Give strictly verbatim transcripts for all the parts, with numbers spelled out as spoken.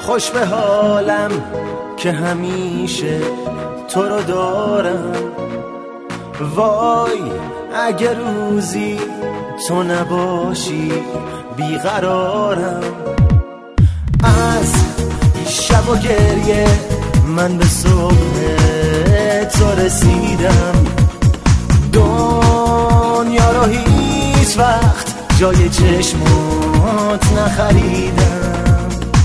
خوش به حالم که همیشه تو رو دارم. وای اگه روزی تو نباشی بیقرارم. از شب و گریه من به صبح تو رسیدم. دنیا رو هیچ وقت جای چشمات نخریدم.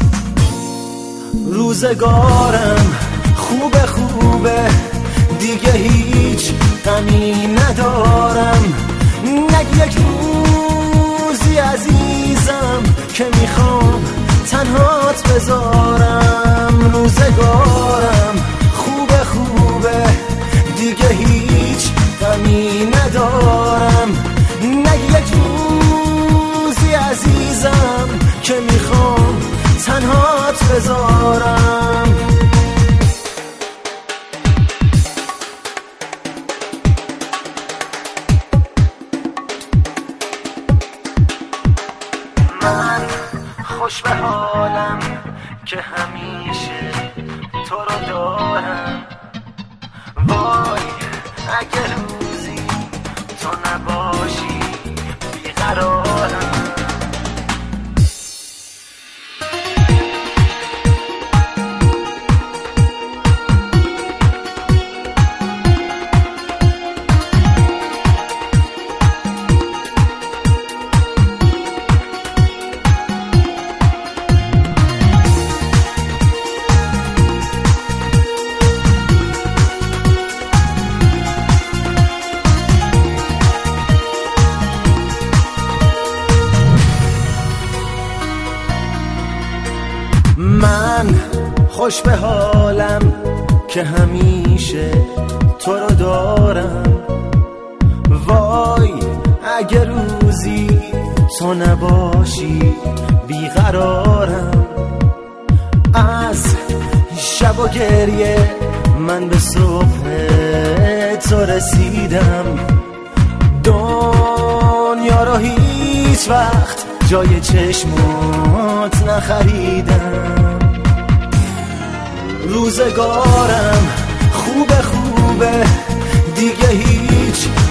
روزگارم خوبه خوبه دیگه هیچ غمی ندارم. نگ یک روزی عزیزم که میخوام تنهات بذارم. روزگارم خوبه خوبه دیگه هیچ غمی ندارم. نگ یک روزی عزیزم که میخوام تنهات بذارم. من خوش به حالم که همیشه تو رو دارم. وای اگه روزی تو نباشی بیقرارم. من خوش به حالم که همیشه تو رو دارم. وای اگه روزی تو نباشی بیقرارم. از شب و گریه من به صبح تو رسیدم. دنیا رو هیچ وقت جای چشمات نخریدم. روزگارم خوبه خوبه دیگه هیچ